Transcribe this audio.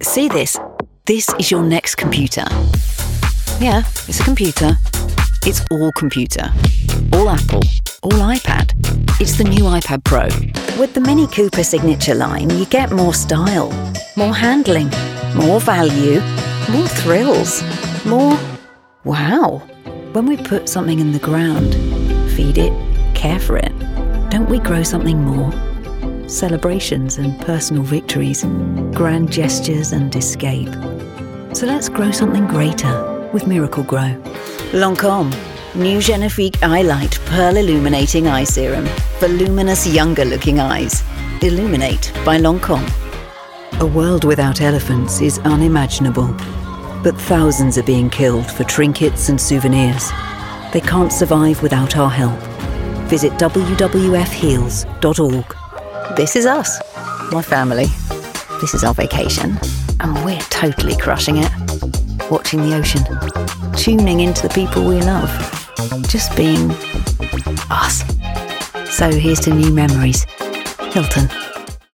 See this? This is your next computer. Yeah, it's a computer. It's all computer. All Apple. All iPad. It's the new iPad Pro. With the Mini Cooper Signature line, you get more style, more handling, more value, more thrills, more wow. When we put something in the ground, feed it, care for it, don't we grow something more? Celebrations and personal victories, grand gestures and escape. So let's grow something greater with Miracle-Gro. Lancôme, new Genifique Eye Light Pearl Illuminating Eye Serum for luminous, younger-looking eyes. Illuminate by Lancôme. A world without elephants is unimaginable, but thousands are being killed for trinkets and souvenirs. They can't survive without our help. Visit wwf.heals.org. This is us, my family. This is our vacation, and we're totally crushing it. Watching the ocean, tuning into the people we love, just being us. So here's to new memories. Hilton.